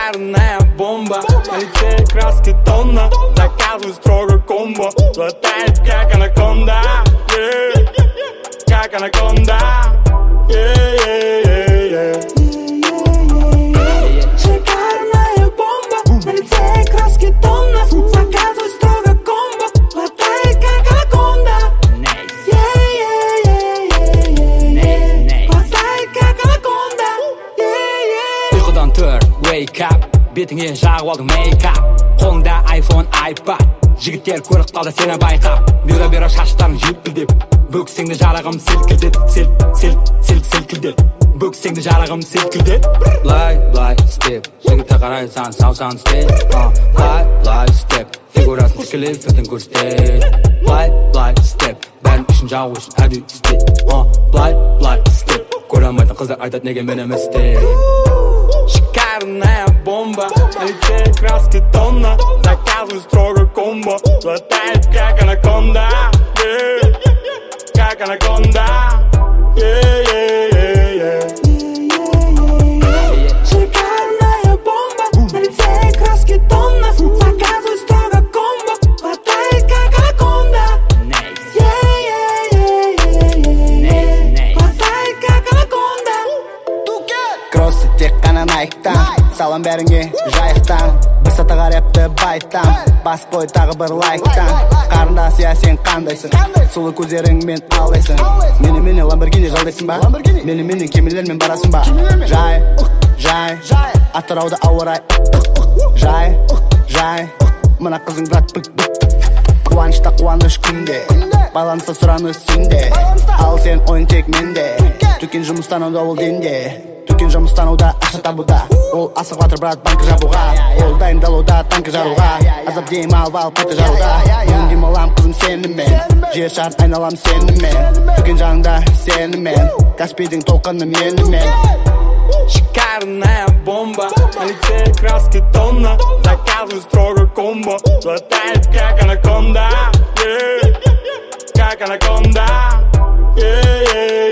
Шикарная бомба, на лице краски тонна. Заказывай строго комбо, летает как анаконда, как анаконда. Шикарная бомба, на лице краски тонна. Заказывай строго комбо, летает как анаконда. Летает как анаконда. Uyqudan tur, wake up. Betingga жағып алдың мейкап. Қолыңда iPhone, iPad. Жігіттер көріп қалды сені байқап. Бюро шаштарың желпілдеп. Бөксеңді жарығым селкілдет. Селкілдет. Бөксеңді жарығым селкілдет. Блай, степ. Жігітті қарайсан, саусан степ. Блай, степ. Фигурасын тікіліп, фетін көрстеп. Блай, степ. Бәрін үшін жау үшін әдүй степ. Блай, степ. Көре алмайтын қыздар айтады неге мен емес степ. Шикарная бомба, на лице краски тонна. Заказывай строго комбо, летает как анаконда, как анаконда. Шикарная бомба, на лице краски тонна. Заказывай строго комбо, летает как анаконда. Летает как анаконда. Кроссы тек қана найктан, салам бәріңе жайықтан. Бір сатыға рэпті байттан, бас қой тағы бір лайктан. Қарындас я сен қандайсың, сұлу көздеріңмен алдайсың. Мені ламборгини жалдайсың ба? Мені кемелермен барасың ба? Жай, атырауда ауырай. Жай, мына қызың брат бүк. Қуанышта қуаныш күнде, байланысты сұраныс сенде. Ал сен ойын тек менде, төкен жұмыстануда ол денде. Төкен жұмыстануда ақша табуда, ол асық ватыр брат банкі жабуға. Ол дайындалуда танкі жаруға, азап дейм алып пәті жаруда. Бүгін дем алам қызым сенімен, жер шар айналам сенімен. Төкен жаныңда сенімен, Каспийдің толқыны менімен. Шикарная бомба, на лице краски тонна. Заказывай строго комбо, летает как анаконда, как анаконда.